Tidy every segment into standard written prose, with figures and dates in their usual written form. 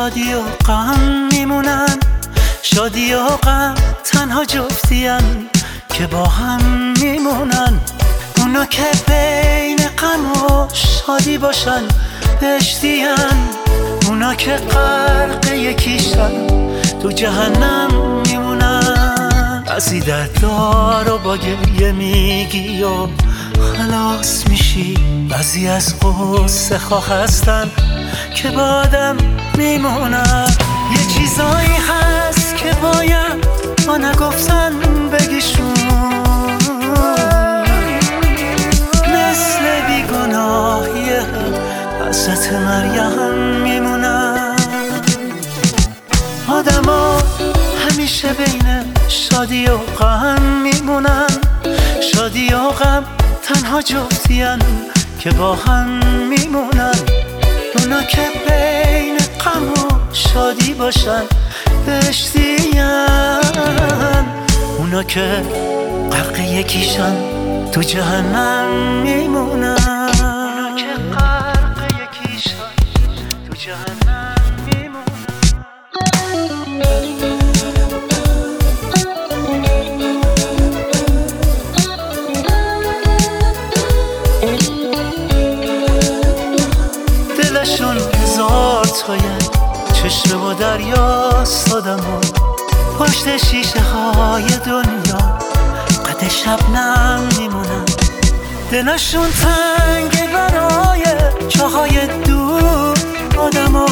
شادی و غم میمونن، شادی و غم تنها جفتین که با هم میمونن. اونا که بین غم و شادی باشن بهشتین، اونا که غرق یکیشن تو جهنم میمونن. بعضی دردارو با گریه میگی و خلاص میشی، بعضی از غصه خواه هستن که با آدم میمونن. یه چیزایی هست که باید ما نگفتن بگیشون، مثل بیگناهی حضرت مریم میمونن. آدما همیشه بین شادی و غم میمونن، شادی و غم تنها جفتین که با هم میمونن. اونا که بین غم و شادی باشن بهشتین، اونا که غرق یکیشن تو جهنم میمونن. اونا که غرق یکیشن تو جهنم میمونن. دلشون هزار تایه، چشم و دریاست آدما، پشت شیشه های دنیا قد شبنم میمونن. دلشون تنگه برای جاهای دور آدما،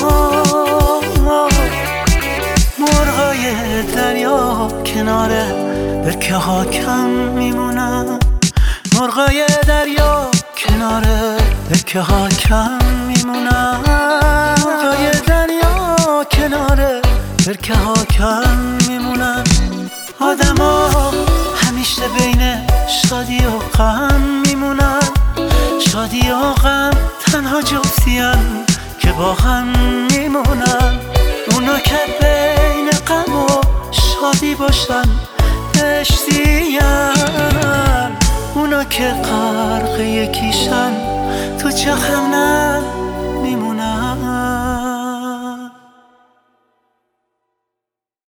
مرغای دریا کنار برکه ها کم میمونن، مرغای دریا کنار برکه ها کم میمونن، مرغای دریا کنار برکه ها کم میمونن. آدما همیشه بین شادی و غم میمونن، شادی و غم تنها جفتین که با هم میمونن. اونا که بین غم و شادی باشن بهشتین، اونا که غرق یکیشن تو جهنم